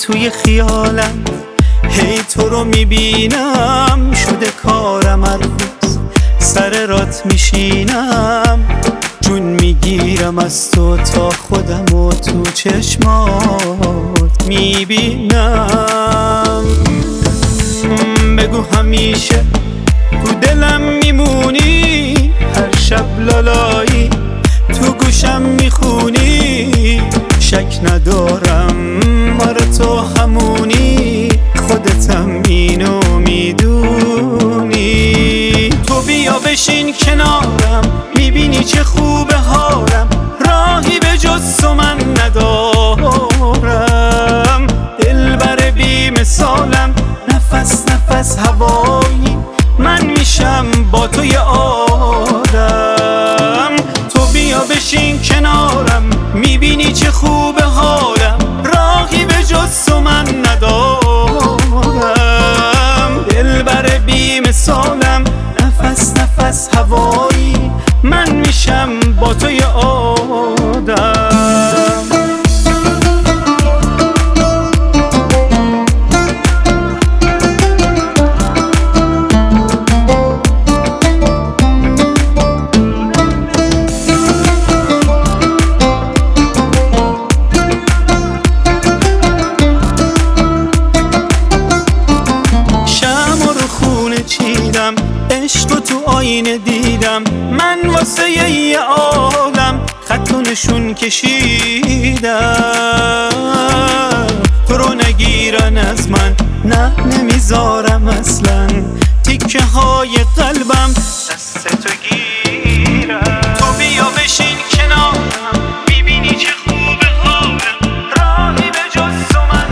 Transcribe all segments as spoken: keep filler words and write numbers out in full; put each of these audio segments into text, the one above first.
توی خیالم هی تو رو میبینم، شده کارم هر روز سر رات میشینم، جون میگیرم از تو تا خودم و تو چشمات میبینم. بگو همیشه تو دلم میمونی، هر شب لالایی تو گوشم میخونی، شک ندارم آره تو همونی، خودتم اینو میدونی. تو بیا بشین کنارم، میبینی چه خوبه حالم، راهی به جز تو من ندارم، دلبر بی مثالم، نفس نفس هوایی من میشم با تو یه آدم. تو بیا بشین کنارم، میبینی چه خوبه حالم، راهی به جز تو من ندارم، دلبر بی مثالم، نفس نفس هوایی من میشم با تو یه آدم. عشق تو آینه دیدم، من واسه یه عالم خط و نشون کشیدم، تو رو نگیرن از من نه نمیذارم اصلا، تیکه های قلبم دست تو گیرم. تو بیا بشین کنارم، میبینی چه خوبه حالم، راهی به جز تو من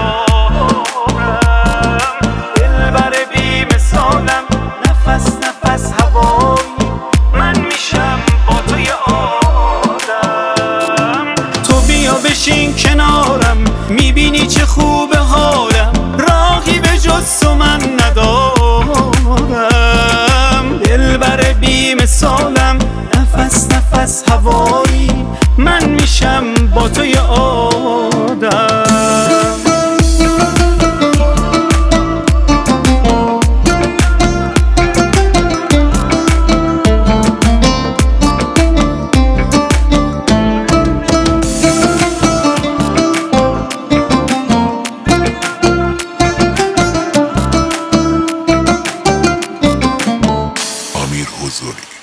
ندارم، دلبر بی مثالم، نفس نفس هوایی من میشم با تو یه آدم. تو بیا بشین کنارم، میبینی چه خوبه حالم، راهی به جز تو من ندارم، دلبر بی مثالم، نفس نفس هوایی من میشم با تو یه آدم. امیر حضوری